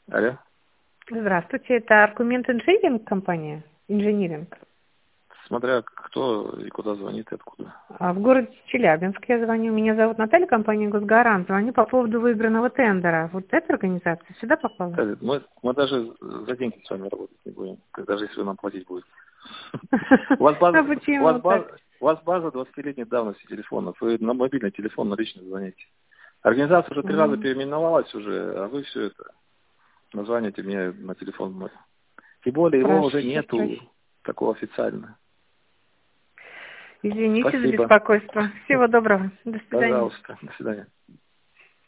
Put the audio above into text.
Алло. Здравствуйте, это Аргумент Инжиниринг компания? Инжиниринг. Смотря кто и куда звонит, и откуда. В городе Челябинск я звоню. Меня зовут Наталья, компания «Госгарант». Звоню по поводу выигранного тендера. Вот эта организация сюда попала? Мы даже за деньги с вами работать не будем, даже если вы нам платить будете. У вас база 20-летней давности телефонов. Вы на мобильный телефон, на личный звоните. Организация уже 3 раза переименовалась уже, а вы все это названите мне на телефон мой. Тем более его уже нету такого официально. Извините за Спасибо. беспокойство. Всего доброго. До свидания. Пожалуйста. До свидания.